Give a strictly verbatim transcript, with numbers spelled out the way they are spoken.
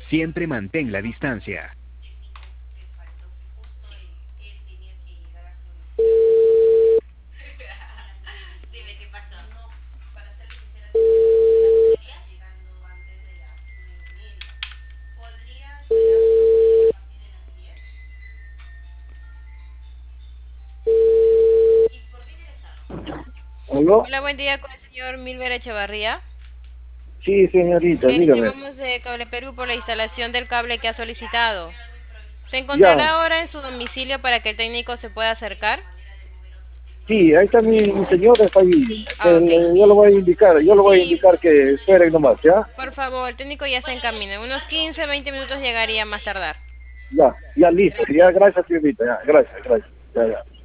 Siempre mantén la distancia. ¿Aló? Hola, buen día con el señor Milver Echevarría. Sí, señorita, Le dígame. llamamos de Cable Perú por la instalación del cable que ha solicitado. ¿Se Ya, encontrará ahora en su domicilio para que el técnico se pueda acercar? sí, ahí está mi, mi señora, está ahí. Ah, Que ok. le- yo lo voy a indicar, yo lo voy a Sí, indicar que esperen nomás, ¿ya? por favor, el técnico ya está en camino. En unos quince, veinte minutos llegaría más tardar. Ya, ya listo, ya, Gracias. gracias, señorita, ya, gracias, gracias, ya, ya.